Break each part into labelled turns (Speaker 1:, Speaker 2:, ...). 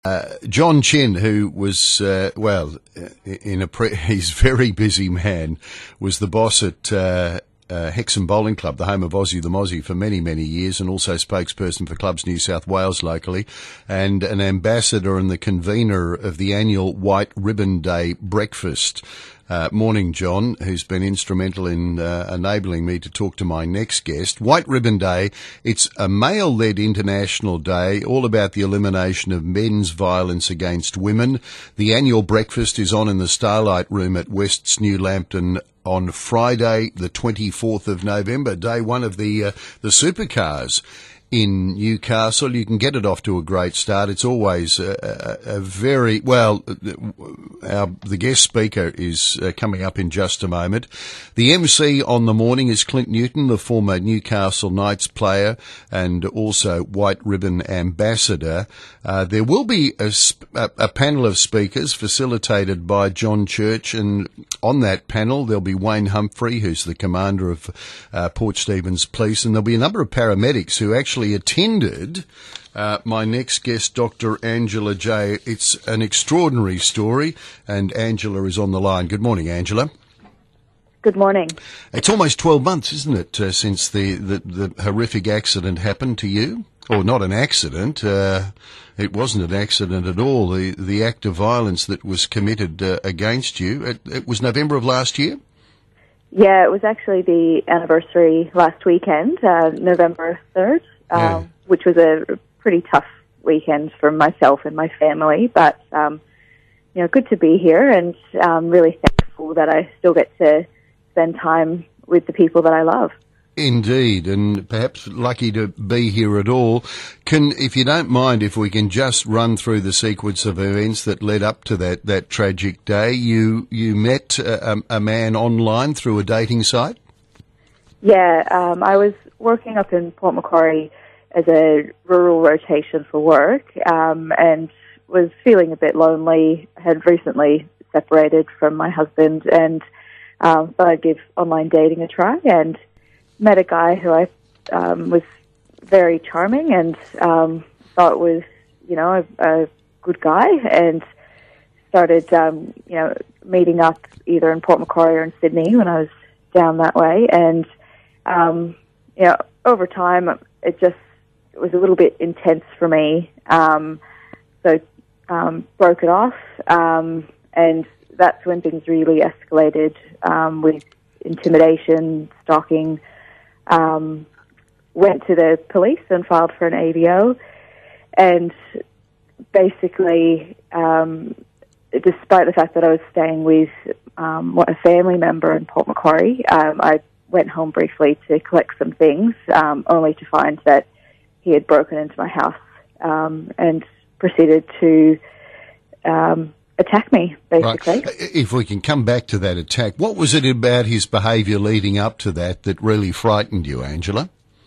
Speaker 1: John Chin, who was, he's a very busy man, was the boss at Hexham Bowling Club, the home of Aussie the Mozzie, for many, many years, and also spokesperson for Clubs New South Wales locally, and an ambassador and the convener of the annual White Ribbon Day breakfast. Morning, John, who's been instrumental in enabling me to talk to my next guest. White Ribbon Day, it's a male-led international day, all about the elimination of men's violence against women. The annual breakfast is on in the Starlight Room at West's New Lambton on Friday, the 24th of November, day one of the supercars in Newcastle. You can get it off to a great start. It's always a very, the guest speaker is coming up in just a moment. The MC on the morning is Clint Newton, the former Newcastle Knights player and also White Ribbon ambassador. There will be a panel of speakers facilitated by John Church, and on that panel there'll be Wayne Humphrey, who's the commander of Port Stephens Police, and there'll be a number of paramedics who actually attended my next guest, Dr. Angela Jay. It's an extraordinary story, and Angela is on the line. Good morning, Angela.
Speaker 2: Good morning.
Speaker 1: It's almost 12 months, isn't it, since the horrific accident happened to you? Or not an accident. It wasn't an accident at all. The act of violence that was committed against you, it was November of last year?
Speaker 2: Yeah, it was actually the anniversary last weekend, November 3rd, which was a pretty tough weekend for myself and my family. But, good to be here, and really thankful that I still get to spend time with the people that I love.
Speaker 1: Indeed, and perhaps lucky to be here at all. If you don't mind, if we can just run through the sequence of events that led up to that tragic day. You met a man online through a dating site?
Speaker 2: Yeah, I was working up in Port Macquarie as a rural rotation for work, and was feeling a bit lonely. I had recently separated from my husband, and thought I'd give online dating a try, and met a guy who I was very charming and thought was, a good guy, and started, meeting up either in Port Macquarie or in Sydney when I was down that way. And, over time, it was a little bit intense for me. So broke it off, and that's when things really escalated with intimidation, stalking. Went to the police and filed for an AVO, and basically, despite the fact that I was staying with a family member in Port Macquarie, I went home briefly to collect some things, only to find that he had broken into my house and proceeded to attack me, basically.
Speaker 1: Right. If we can come back to that attack, what was it about his behaviour leading up to that really frightened you, Angela?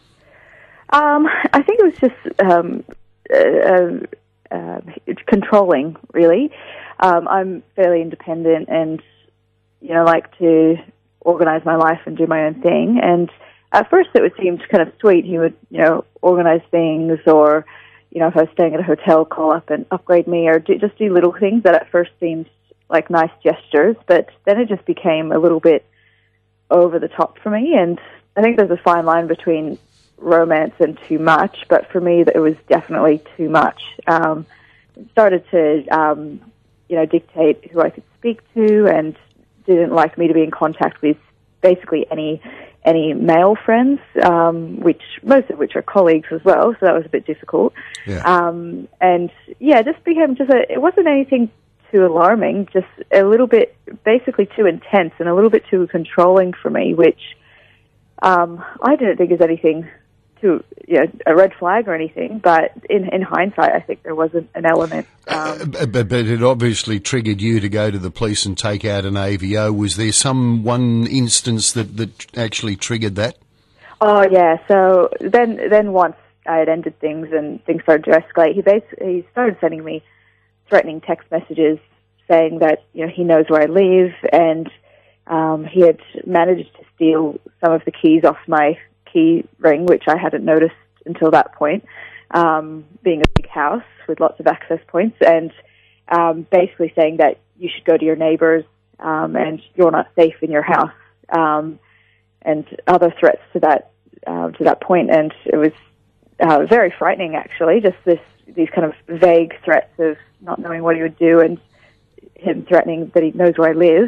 Speaker 2: I think it was just controlling, really. I'm fairly independent and, like to organise my life and do my own thing. And at first it seemed kind of sweet. He would, organise things, or if I was staying at a hotel, call up and upgrade me, or just do little things that at first seemed like nice gestures, but then it just became a little bit over the top for me. And I think there's a fine line between romance and too much, but for me, it was definitely too much. It started to, dictate who I could speak to, and didn't like me to be in contact with basically any male friends, most of which are colleagues as well, so that was a bit difficult.
Speaker 1: Yeah.
Speaker 2: It just became it wasn't anything too alarming, just a little bit, basically too intense and a little bit too controlling for me, which I didn't think is anything a red flag or anything, but in hindsight, I think there wasn't an element.
Speaker 1: But it obviously triggered you to go to the police and take out an AVO. Was there one instance that actually triggered that?
Speaker 2: Oh, yeah. So then once I had ended things and things started to escalate, he started sending me threatening text messages saying that, he knows where I live, and he had managed to steal some of the keys off my key ring, which I hadn't noticed until that point. being a big house with lots of access points, and basically saying that you should go to your neighbours and you're not safe in your house, and other threats to that point. And it was very frightening, actually, just these kind of vague threats of not knowing what he would do, and him threatening that he knows where I live.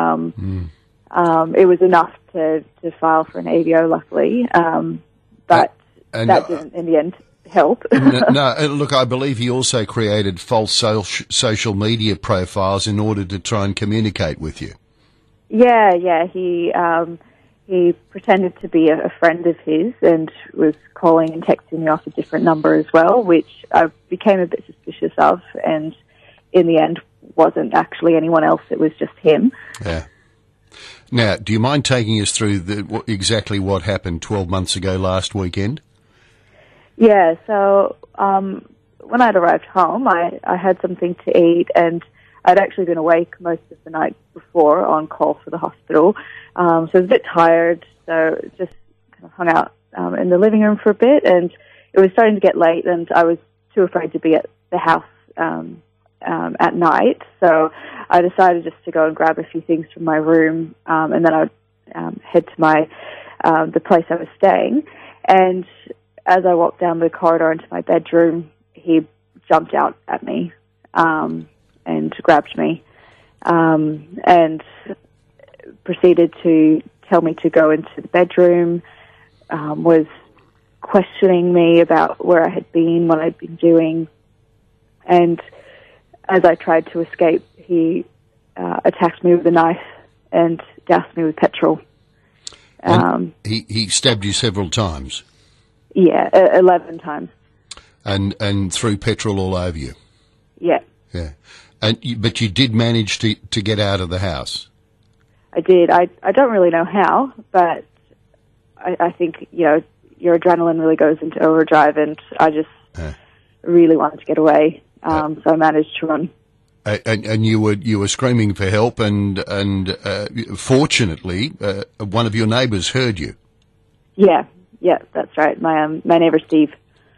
Speaker 2: It was enough to file for an AVO, luckily, but that didn't, in the end, help.
Speaker 1: No, look, I believe he also created false social media profiles in order to try and communicate with you. Yeah.
Speaker 2: He pretended to be a friend of his and was calling and texting me off a different number as well, which I became a bit suspicious of, and in the end wasn't actually anyone else, it was just him.
Speaker 1: Yeah. Now, do you mind taking us through exactly what happened 12 months ago last weekend?
Speaker 2: Yeah, so when I'd arrived home, I had something to eat, and I'd actually been awake most of the night before on call for the hospital, so I was a bit tired, so just kind of hung out in the living room for a bit, and it was starting to get late, and I was too afraid to be at the house at night, so I decided just to go and grab a few things from my room, and then I'd head to the place I was staying. And as I walked down the corridor into my bedroom, he jumped out at me and grabbed me, and proceeded to tell me to go into the bedroom, was questioning me about where I had been, what I'd been doing, and as I tried to escape, he attacked me with a knife and doused me with petrol.
Speaker 1: He stabbed you several times?
Speaker 2: Yeah, 11 times.
Speaker 1: And threw petrol all over you?
Speaker 2: Yeah.
Speaker 1: Yeah. But you did manage to get out of the house?
Speaker 2: I did. I don't really know how, but I think, your adrenaline really goes into overdrive, and I just really wanted to get away. So I managed to run.
Speaker 1: And you were screaming for help, and fortunately, one of your neighbours heard you. Yeah,
Speaker 2: that's right. My neighbour Steve.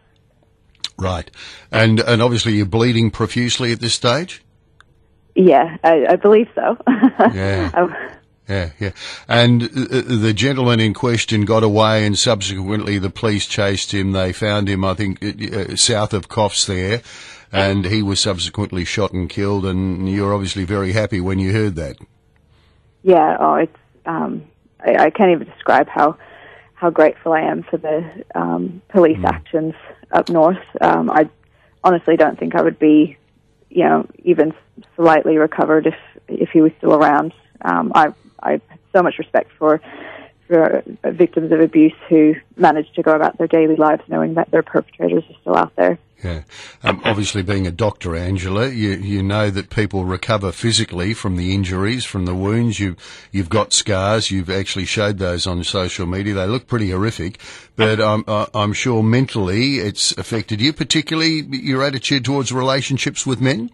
Speaker 1: Right, and obviously you're bleeding profusely at this stage.
Speaker 2: Yeah, I believe so.
Speaker 1: Yeah. Yeah. And the gentleman in question got away, and subsequently the police chased him. They found him, I think, south of Coffs there, and he was subsequently shot and killed, and you're obviously very happy when you heard that. Yeah,
Speaker 2: it's, I can't even describe how grateful I am for the police actions up north. I honestly don't think I would be, even slightly recovered if he was still around. I have so much respect for victims of abuse who manage to go about their daily lives knowing that their perpetrators are still out there.
Speaker 1: Yeah. Obviously, being a doctor, Angela, you know that people recover physically from the injuries, from the wounds. You've got scars. You've actually showed those on social media. They look pretty horrific, but I'm sure mentally it's affected you, particularly your attitude towards relationships with men.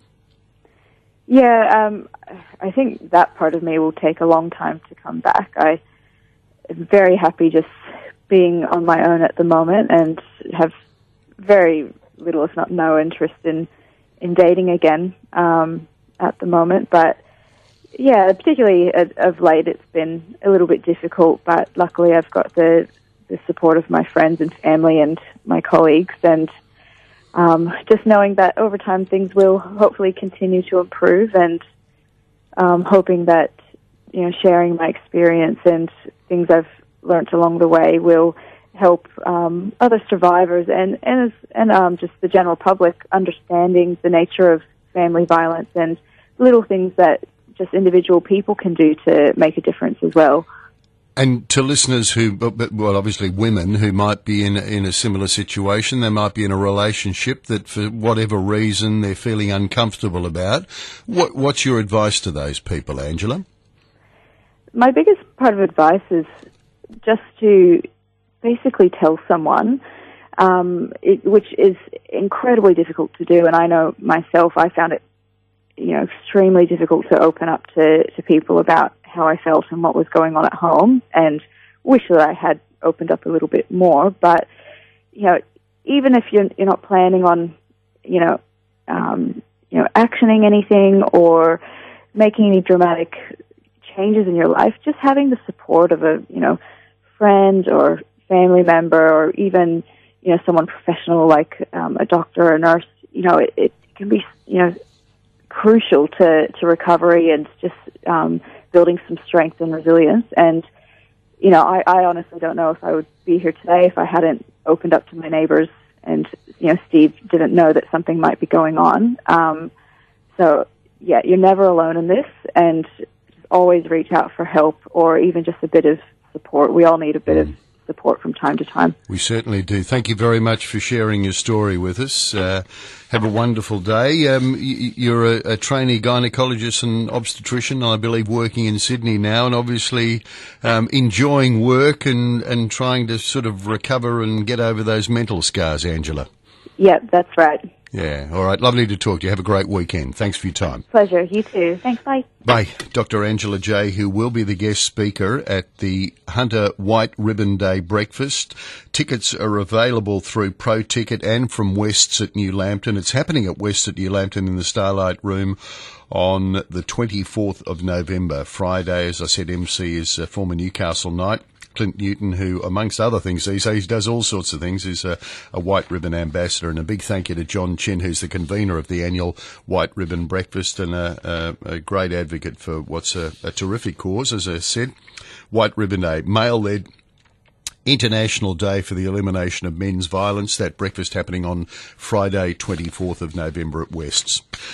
Speaker 2: Yeah, I think that part of me will take a long time to come back. I am very happy just being on my own at the moment, and have very little, if not no, interest in dating again at the moment. But yeah, particularly of late, it's been a little bit difficult. But luckily, I've got the support of my friends and family and my colleagues, and just knowing that over time things will hopefully continue to improve, and hoping that sharing my experience and things I've learnt along the way will help other survivors and just the general public understanding the nature of family violence and little things that just individual people can do to make a difference as well.
Speaker 1: And to listeners well, obviously women who might be in a similar situation, they might be in a relationship that for whatever reason they're feeling uncomfortable about. What's your advice to those people, Angela?
Speaker 2: My biggest part of advice is just to basically tell someone, which is incredibly difficult to do. And I know myself, I found it, extremely difficult to open up to people about how I felt and what was going on at home, and wish that I had opened up a little bit more. But, even if you're not planning on, actioning anything or making any dramatic changes in your life, just having the support of a, friend or family member, or even, someone professional like a doctor or a nurse, it can be, crucial to recovery and just building some strength and resilience. And, I honestly don't know if I would be here today if I hadn't opened up to my neighbors and, Steve didn't know that something might be going on. So, yeah, you're never alone in this, and just always reach out for help or even just a bit of support. We all need a bit of support from time to time.
Speaker 1: We certainly do. Thank you very much for sharing your story with us. Have a wonderful day. You're a trainee gynaecologist and obstetrician, I believe, working in Sydney now, and obviously enjoying work and trying to sort of recover and get over those mental scars, Angela.
Speaker 2: Yeah, that's right.
Speaker 1: Yeah, all right. Lovely to talk to you. Have a great weekend. Thanks for your time.
Speaker 2: Pleasure. You too. Thanks. Bye.
Speaker 1: Bye. Dr. Angela Jay, who will be the guest speaker at the Hunter White Ribbon Day breakfast. Tickets are available through Pro Ticket and from West's at New Lambton. It's happening at West's at New Lambton in the Starlight Room on the 24th of November. Friday, as I said, MC is former Newcastle Knight Clint Newton, who, amongst other things these days, does all sorts of things, is a White Ribbon ambassador. And a big thank you to John Chin, who's the convener of the annual White Ribbon Breakfast and a great advocate for what's a terrific cause, as I said. White Ribbon Day, male-led International Day for the Elimination of Men's Violence. That breakfast happening on Friday, 24th of November at West's.